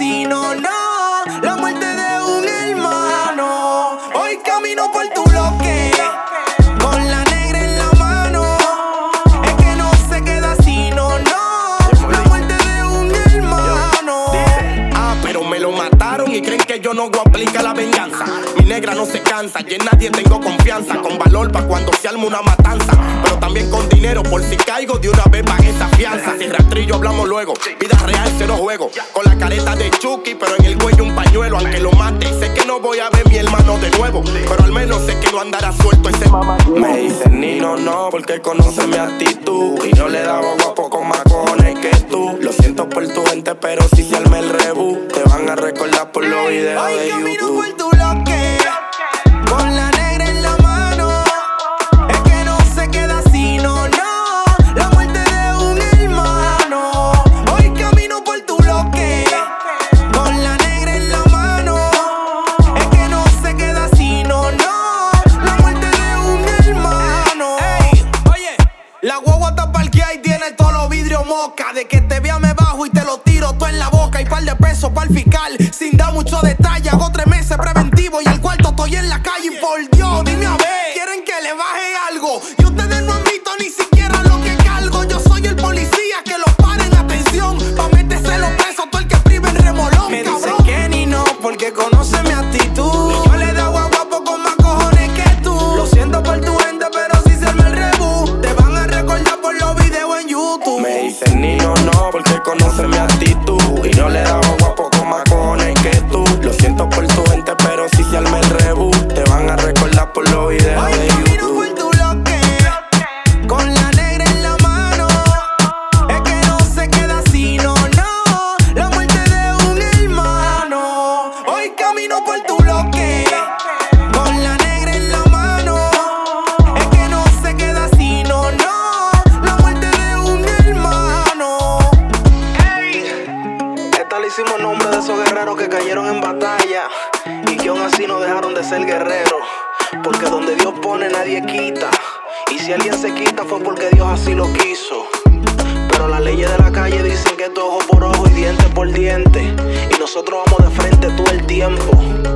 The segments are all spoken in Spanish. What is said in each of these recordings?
así, no, no. La muerte de un hermano. Hoy camino por tu bloque con la negra en la mano. Es que no se queda así, no, no. La muerte de un hermano. Pero me lo mataron y creen que yo no aplica la venganza. Mi negra no se cansa, y en nadie tengo confianza. Con valor pa' cuando se arma una matanza, pero también con dinero por si caigo de una vez pagué esa fianza. Si rastrillo hablamos luego, vida real cero juego. Con la careta de Chucky, pero en el cuello un pañuelo. Aunque lo mate, sé que no voy a ver mi hermano de nuevo, pero al menos sé que no andará suelto ese mamá. Me dicen Nino no, porque conoce mi actitud y no le daba guapo con más cojones que tú. Lo siento por tu gente, pero si se arma el rebú, te van a recordar por los videos hoy de camino YouTube. por tu bloque con la negra en la mano. Es que no se queda así, no, no. La muerte de un hermano. Hoy camino por tu bloque con la negra en la mano. Es que no se queda así, no, no. La muerte de un hermano. Ey, oye, la guagua está parqueada y tiene todos los vidrios mosca. De que te vea me bajo y te lo tiro todo en la boca. Y par de pesos para el fiscal, sin dar mucho detalle. Hago 3 meses preventivo y el cuarto estoy en la calle. Y por Dios, dime a ver, ¿quieren que le baje algo? Y ustedes no han visto ni siquiera lo que cargo. Yo soy el policía, que los paren, atención. Pa' meterse los presos, todo el que prive en remolón. Me dicen que ni no, porque conoce mi actitud. Y yo le doy a guapo con más cojones que tú. Lo siento por tu gente, pero si se arma el rebú, te van a recordar por los videos en YouTube. Me dicen Nino no, porque conoce mi actitud y no le daba guapo con más cojones que tú. Lo siento por tu gente, pero si se arma el rebú, te van a recordar por los videos Hoy de camino YouTube. por tu bloque con la negra en la mano. Es que no se queda así, no, no. La muerte de un hermano. Hoy camino por tu bloque con la negra en la mano. Es que no se queda así, no, no. La muerte de un hermano. Esta le hicimos nombre de esos guerreros que cayeron en batalla y que aún así no dejaron de ser guerreros. Porque donde Dios pone nadie quita, y si alguien se quita fue porque Dios así lo quiso. Pero las leyes de la calle dicen que esto es ojo por ojo y diente por diente, y nosotros vamos de frente todo el tiempo.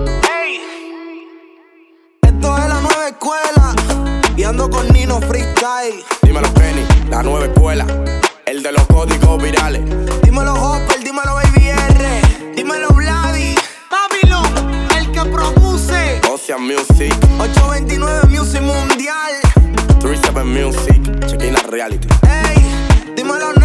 Esto es la nueva escuela y ando con Nino Freestyle. Dímelo Penny, la nueva escuela, el de los códigos virales. Dímelo Hopper, dímelo Baby R, dímelo Vladi, Babylon, el que produce Ocean Music, 829 Music Mundial. 37 Music, check in la reality. Ey, dímelo